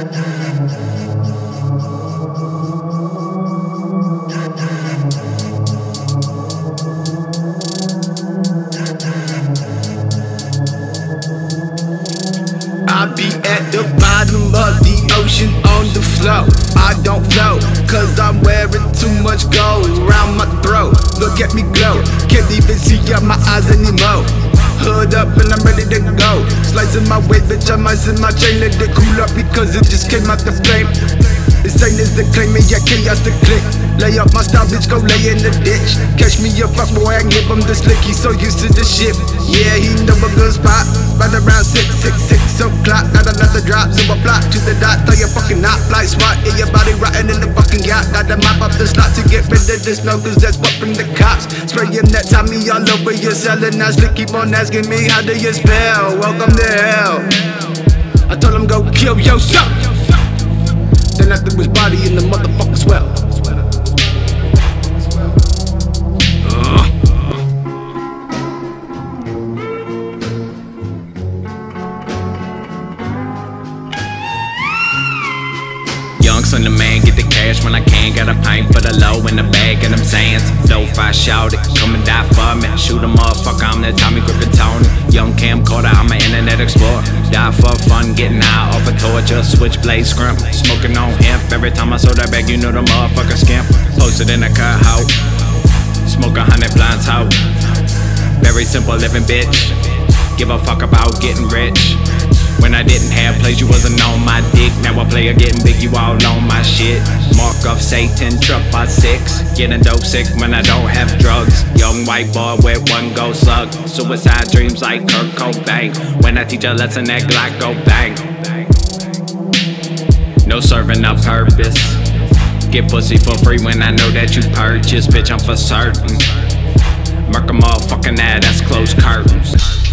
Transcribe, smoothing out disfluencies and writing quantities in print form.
I be at the bottom of the ocean on the floor. I don't float, cause I'm wearing too much gold around my throat. Look at me glow, can't even see out my eyes anymore. Hood up and I'm ready to go. Slicing my weight, bitch, I'm icing my chain. Let it cool up because it just came out the flame. This ain't is the claim, me, yeah, chaos the click. Lay up my style, bitch, go lay in the ditch. Catch me a fuck boy, I can give him the slick. He's so used to the shit. Yeah, he know a good spot. Right around 6 o'clock. Got another drop, so I fly to the dot. Throw your fucking knot like SWAT. Yeah, your body rotting in the fucking yacht. Gotta mop up the slot to get rid of this snow, cause that's what bring the cops. Spraying that Tommy all over your cell. And now slick keep on asking me, how do you spell? Welcome to hell. I told him go kill yourself. Then I threw his body in the motherfucking swell. Young son of man, get the cash when I can. Got a pint for the low in the bag and them sands. Lo-fi shout it, come and die for me. Shoot a motherfucker, I'm the Tommy Griffin Tony. Young camcorder, I'm an internet explorer. Die for fun, getting high off a torture. Switchblade scrimp, smoking on hemp. Every time I saw that bag, you know the motherfucker skimp. Posted in a car house, smoke 100 blunts out. Very simple living, bitch. Give a fuck about getting rich. When I didn't have plays, you wasn't on my dick. Now I play a getting big, you all on my shit. Mark of Satan, truck by 6. Getting dope sick when I don't have drugs. Young white boy with one go suck. Suicide dreams like Kurt Cobain. When I teach a lesson, that Glock go bang. No serving up purpose. Get pussy for free when I know that you purchase. Bitch, I'm for certain. Murk a motherfucking ad, that's closed curtains.